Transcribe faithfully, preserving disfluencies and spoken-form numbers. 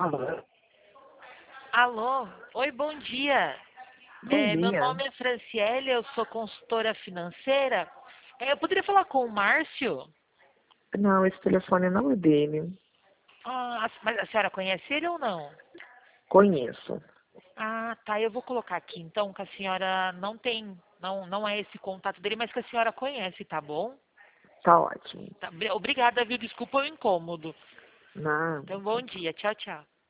Alô? Alô? Oi, bom dia. Bom É, meu dia. nome é Franciele, eu sou consultora financeira. É, eu poderia falar com o Márcio? Não, esse telefone não é dele. Ah, mas a senhora conhece ele ou não? Conheço. Ah, tá. Eu vou colocar aqui então que a senhora não tem, não, não é esse contato dele, mas que a senhora conhece, tá bom? Tá ótimo. Tá, obri- obrigada, viu? Desculpa o incômodo. Não. Então, bom dia. Tchau, tchau.